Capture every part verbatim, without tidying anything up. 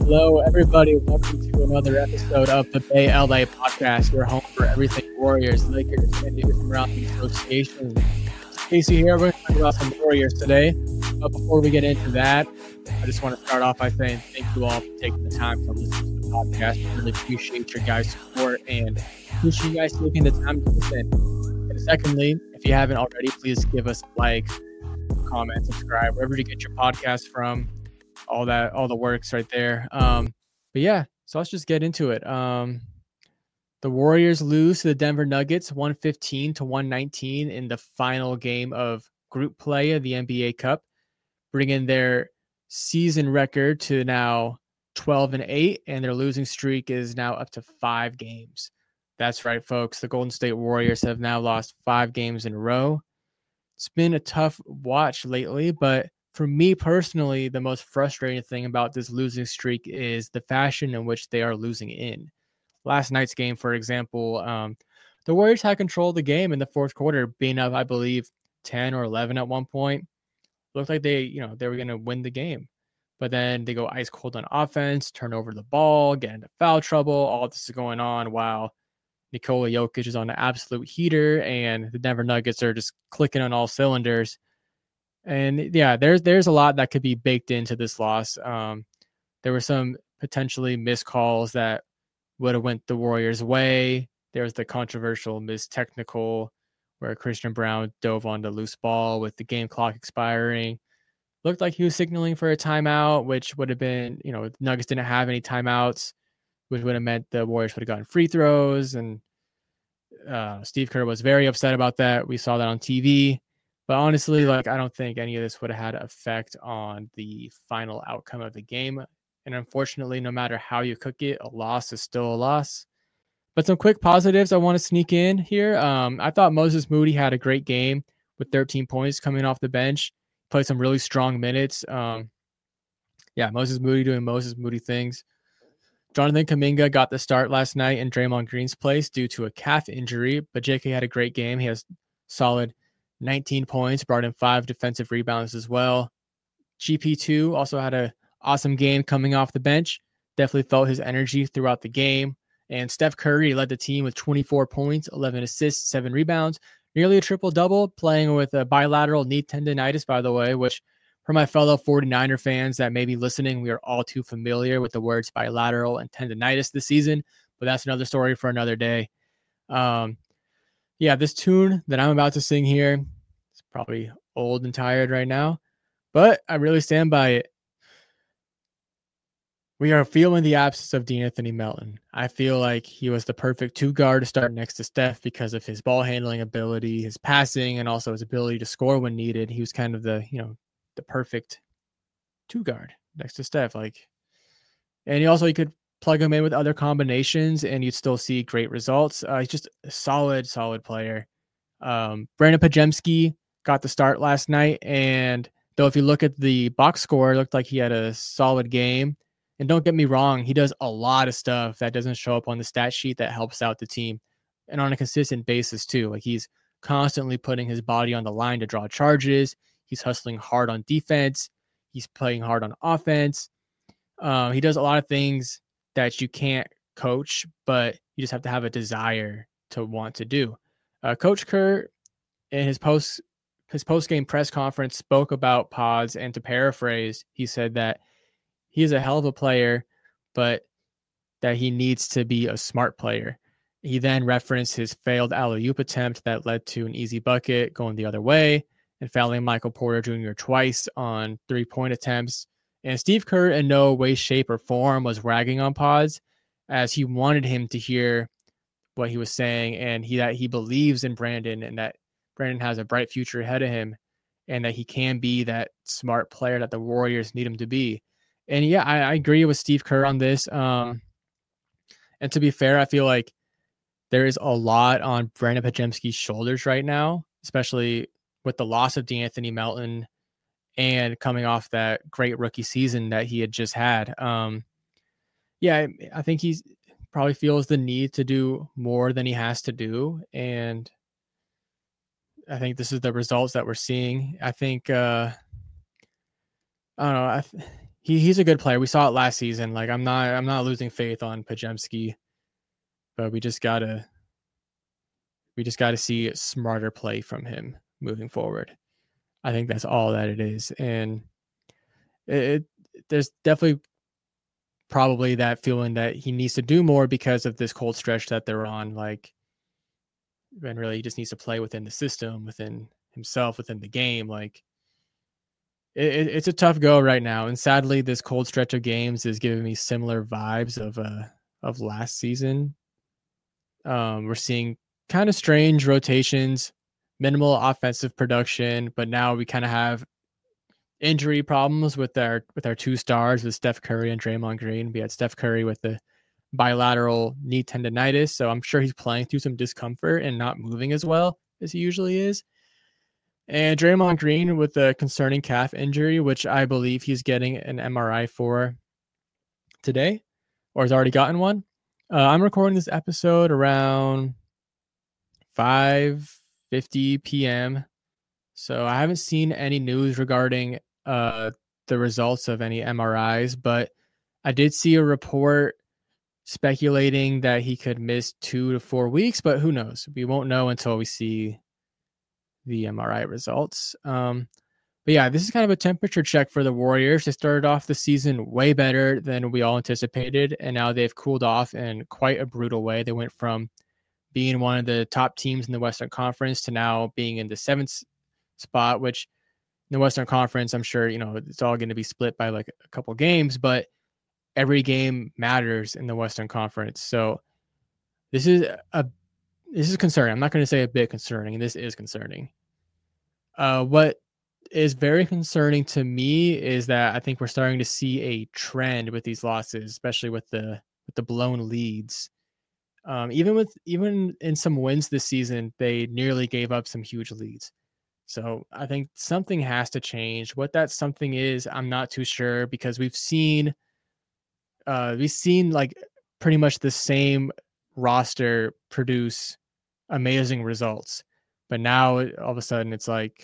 Hello, everybody. Welcome to another episode of the Bay L A podcast, your home for everything Warriors, Lakers, and news from around the association. Casey here. We're going to talk about some Warriors today. But before we get into that, I just want to start off by saying thank you all for taking the time to listen to the podcast. I really appreciate your guys' support and appreciate you guys taking the time to listen. And secondly, if you haven't already, please give us a like, comment, subscribe, wherever you get your podcast from. all that, all the works right there. Um, but yeah, so let's just get into it. Um, the Warriors lose to the Denver Nuggets one fifteen to one nineteen in the final game of group play of the N B A Cup, bringing their season record to now twelve and eight, and their losing streak is now up to five games. That's right, folks. The Golden State Warriors have now lost five games in a row. It's been a tough watch lately, but for me personally, the most frustrating thing about this losing streak is the fashion in which they are losing in. Last night's game, for example, um, the Warriors had control of the game in the fourth quarter, being up, I believe, ten or eleven at one point. Looked like they, you know, they were going to win the game. But then they go ice cold on offense, turn over the ball, get into foul trouble. All this is going on while Nikola Jokic is on an absolute heater and the Denver Nuggets are just clicking on all cylinders. And yeah, there's there's a lot that could be baked into this loss. Um, there were some potentially missed calls that would have went the Warriors' way. There was the controversial missed technical where Christian Brown dove on the loose ball with the game clock expiring. Looked like he was signaling for a timeout, which would have been, you know, the Nuggets didn't have any timeouts, which would have meant the Warriors would have gotten free throws. And uh, Steve Kerr was very upset about that. We saw that on T V. But honestly, like, I don't think any of this would have had an effect on the final outcome of the game. And unfortunately, no matter how you cook it, a loss is still a loss. But some quick positives I want to sneak in here. Um, I thought Moses Moody had a great game with thirteen points coming off the bench. Played some really strong minutes. Um, yeah, Moses Moody doing Moses Moody things. Jonathan Kuminga got the start last night in Draymond Green's place due to a calf injury. But J K had a great game. He has solid nineteen points, brought in five defensive rebounds as well. G P two also had an awesome game coming off the bench. Definitely felt his energy throughout the game. And Steph Curry led the team with twenty-four points, eleven assists, seven rebounds, nearly a triple-double, playing with a bilateral knee tendonitis, by the way, which for my fellow forty-niner fans that may be listening, we are all too familiar with the words bilateral and tendonitis this season, but that's another story for another day. Um, Yeah, this tune that I'm about to sing here is probably old and tired right now, but I really stand by it. We are feeling the absence of De'Anthony Melton. I feel like he was the perfect two guard to start next to Steph because of his ball handling ability, his passing, and also his ability to score when needed. He was kind of the, you know, the perfect two guard next to Steph. Like, and he also, you could plug him in with other combinations and you'd still see great results. Uh, he's just a solid, solid player. Um, Brandon Pajemski got the start last night, and though if you look at the box score, it looked like he had a solid game. And don't get me wrong, he does a lot of stuff that doesn't show up on the stat sheet that helps out the team, and on a consistent basis too. Like, he's constantly putting his body on the line to draw charges. He's hustling hard on defense. He's playing hard on offense. Um, he does a lot of things that you can't coach, but you just have to have a desire to want to do. Uh, Coach Kerr, in his post his post game press conference, spoke about Pods, and to paraphrase, he said that he is a hell of a player, but that he needs to be a smart player. He then referenced his failed alley-oop attempt that led to an easy bucket going the other way, and fouling Michael Porter Junior twice on three-point attempts. And Steve Kerr in no way, shape, or form was ragging on Pods, as he wanted him to hear what he was saying, and he that he believes in Brandon, and that Brandon has a bright future ahead of him, and that he can be that smart player that the Warriors need him to be. And yeah, I, I agree with Steve Kerr on this. Um, and to be fair, I feel like there is a lot on Brandon Pajemski's shoulders right now, especially with the loss of De'Anthony Melton and coming off that great rookie season that he had just had. Um, yeah, I think he's probably feels the need to do more than he has to do. And I think this is the results that we're seeing. I think, uh, I don't know. I, he he's a good player. We saw it last season. Like I'm not I'm not losing faith on Podziemski, but we just gotta we just gotta see smarter play from him moving forward. I think that's all that it is, and it, it there's definitely probably that feeling that he needs to do more because of this cold stretch that they're on. Like, and really, he just needs to play within the system, within himself, within the game. Like, it, it's a tough go right now, and sadly, this cold stretch of games is giving me similar vibes of uh of last season. Um, we're seeing kind of strange rotations, minimal offensive production, but now we kind of have injury problems with our with our two stars, with Steph Curry and Draymond Green. We had Steph Curry with the bilateral knee tendonitis, so I'm sure he's playing through some discomfort and not moving as well as he usually is. And Draymond Green with a concerning calf injury, which I believe he's getting an M R I for today, or has already gotten one. Uh, I'm recording this episode around five fifty p.m. So I haven't seen any news regarding uh, the results of any M R Is, but I did see a report speculating that he could miss two to four weeks, but who knows? We won't know until we see the M R I results. Um, but yeah, this is kind of a temperature check for the Warriors. They started off the season way better than we all anticipated, and now they've cooled off in quite a brutal way. They went from being one of the top teams in the Western Conference to now being in the seventh spot, which in the Western Conference, I'm sure, you know, it's all going to be split by like a couple games, but every game matters in the Western Conference. So this is a this is concerning. I'm not going to say a bit concerning. This is concerning. Uh, what is very concerning to me is that I think we're starting to see a trend with these losses, especially with the with the blown leads. Um, even with even in some wins this season, they nearly gave up some huge leads. So I think something has to change. What that something is, I'm not too sure, because we've seen uh, we've seen like pretty much the same roster produce amazing results. But now all of a sudden it's like,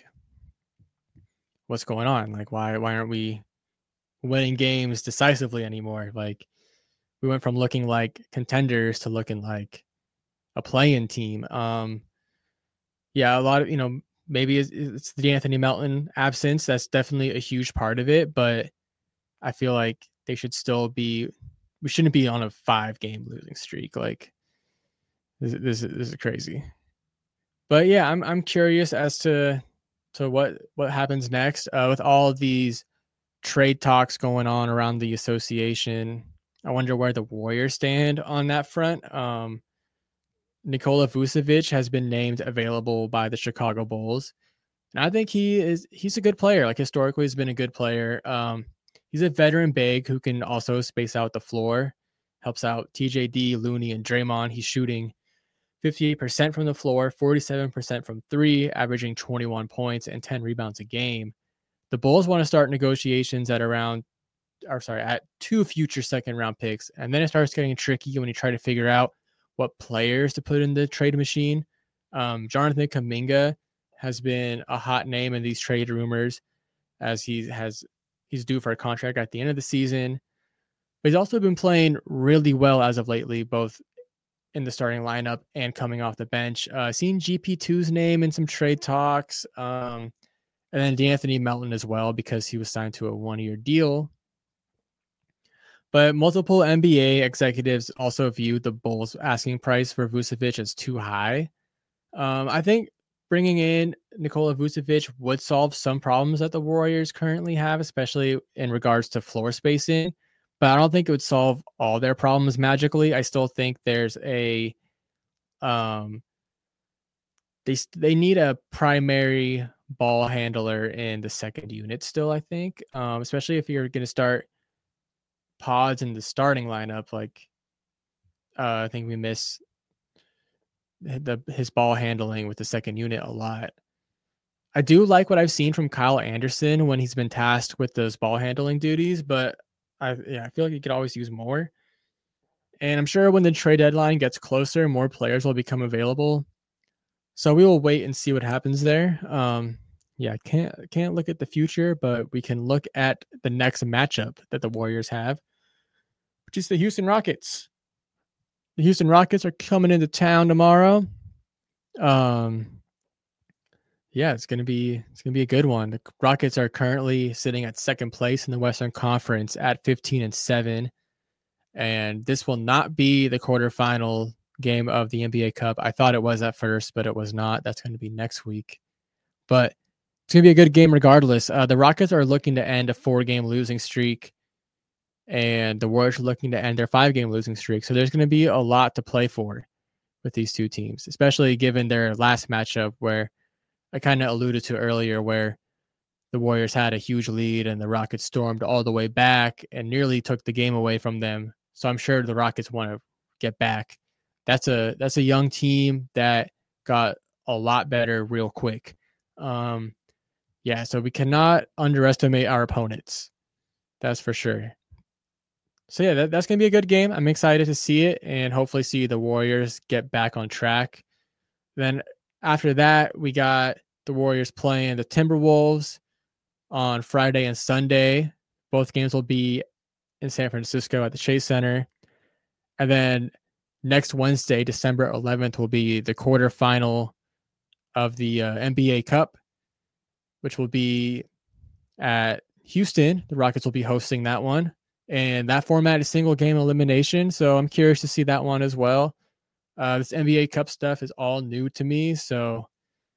what's going on? Like, why why aren't we winning games decisively anymore? Like, we went from looking like contenders to looking like a play-in team. Um, yeah, a lot of, you know, maybe it's, it's the Anthony Melton absence. That's definitely a huge part of it. But I feel like they should still be, we shouldn't be on a five game losing streak. Like, this, this, this is crazy. But yeah, I'm I'm curious as to to what what happens next uh, with all of these trade talks going on around the association. I wonder where the Warriors stand on that front. Um, Nikola Vucevic has been named available by the Chicago Bulls, and I think he is he's a good player. Like, historically, he's been a good player. Um, he's a veteran big who can also space out the floor, helps out T J D, Looney, and Draymond. He's shooting fifty-eight percent from the floor, forty-seven percent from three, averaging twenty-one points and ten rebounds a game. The Bulls want to start negotiations at around, or sorry, at two future second round picks. And then it starts getting tricky when you try to figure out what players to put in the trade machine. Um, Jonathan Kuminga has been a hot name in these trade rumors, as he has, he's due for a contract at the end of the season. But he's also been playing really well as of lately, both in the starting lineup and coming off the bench. Uh, seen G P two's name in some trade talks, um, and then D'Anthony Melton as well, because he was signed to a one-year deal. But multiple N B A executives also viewed the Bulls' asking price for Vucevic as too high. Um, I think bringing in Nikola Vucevic would solve some problems that the Warriors currently have, especially in regards to floor spacing. But I don't think it would solve all their problems magically. I still think there's a, um, they they need a primary ball handler in the second unit still, I think, um, especially if you're going to start pods in the starting lineup. Like, uh, I think we miss the his ball handling with the second unit a lot. I do like what I've seen from Kyle Anderson when he's been tasked with those ball handling duties, but I yeah, I feel like you could always use more. And I'm sure when the trade deadline gets closer, more players will become available. So we will wait and see what happens there. Um, Yeah, can't can't look at the future, but we can look at the next matchup that the Warriors have, which is the Houston Rockets. The Houston Rockets are coming into town tomorrow. Um, yeah, it's gonna be it's gonna be a good one. The Rockets are currently sitting at second place in the Western Conference at fifteen and seven, and this will not be the quarterfinal game of the N B A Cup. I thought it was at first, but it was not. That's going to be next week. But it's going to be a good game regardless. Uh, the Rockets are looking to end a four-game losing streak, and the Warriors are looking to end their five-game losing streak. So there's going to be a lot to play for with these two teams, especially given their last matchup where I kind of alluded to earlier, where the Warriors had a huge lead and the Rockets stormed all the way back and nearly took the game away from them. So I'm sure the Rockets want to get back. That's a that's a young team that got a lot better real quick. Um, yeah, so we cannot underestimate our opponents. That's for sure. So yeah, that, that's gonna be a good game. I'm excited to see it and hopefully see the Warriors get back on track. Then after that, we got the Warriors playing the Timberwolves on Friday and Sunday. Both games will be in San Francisco at the Chase Center. And then next Wednesday, December eleventh, will be the quarterfinal of the uh, N B A Cup, which will be at Houston. The Rockets will be hosting that one. And that format is single game elimination. So I'm curious to see that one as well. Uh, this N B A Cup stuff is all new to me. So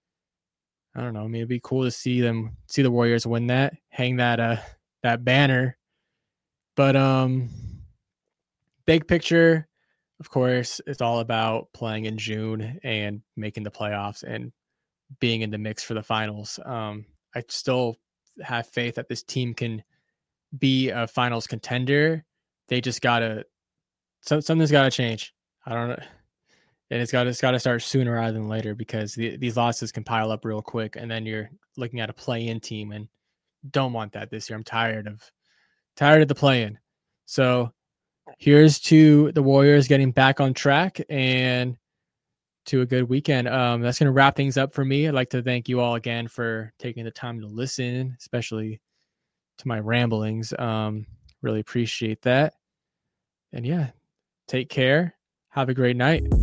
I don't know. Maybe it'd be cool to see them, see the Warriors win that, hang that, uh, that banner. But um, big picture, of course, it's all about playing in June and making the playoffs and being in the mix for the finals. Um, I still have faith that this team can be a finals contender. They just gotta, so, something's got to change. I don't know. And it's got it's got to start sooner rather than later because the, these losses can pile up real quick, and then you're looking at a play-in team, and don't want that this year. I'm tired of tired of the play-in. So here's to the Warriors getting back on track and to a good weekend. Um, that's going to wrap things up for me. I'd like to thank you all again for taking the time to listen, especially to my ramblings. Um, really appreciate that. And yeah, take care. Have a great night.